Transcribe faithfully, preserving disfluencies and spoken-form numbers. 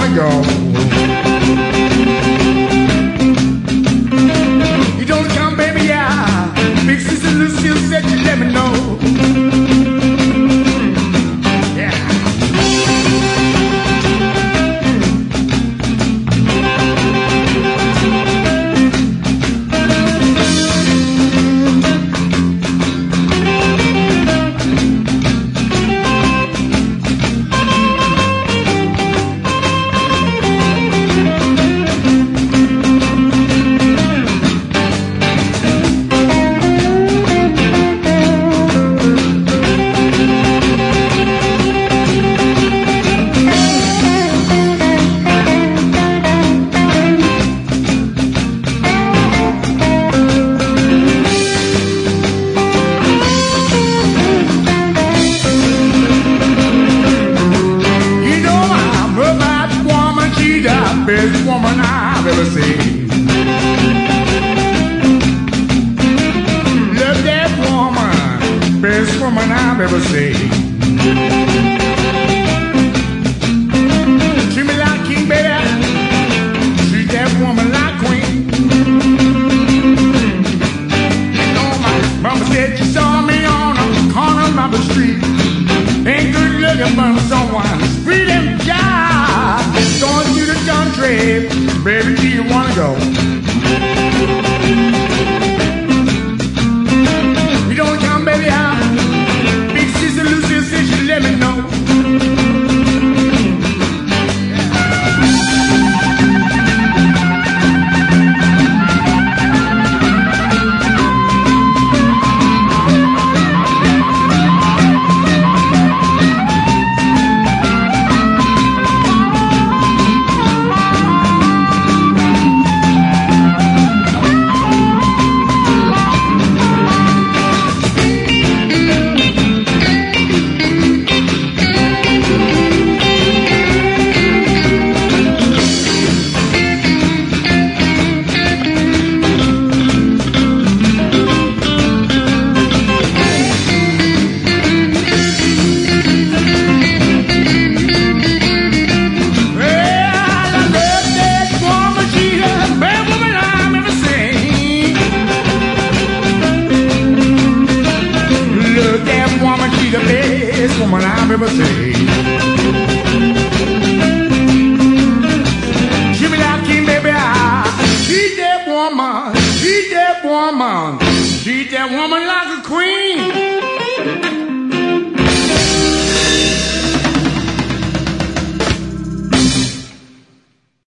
wanna go. You don't come, baby, yeah. Big sister Lucille said you let me know. Yeah. Best woman I've ever seen. Love that woman, best woman I've ever seen. Treat me like king, baby. Treat that woman like queen. You know my mama said she saw me on a corner of Marble Street. Ain't good looking for someone sweet and jive. Going through the country, baby, do you wanna go? You don't come, baby, out. Big sister Lucille said she let me know. The best woman I've ever seen. She be like king, baby. She's that woman. She's that woman. She's that woman like a queen.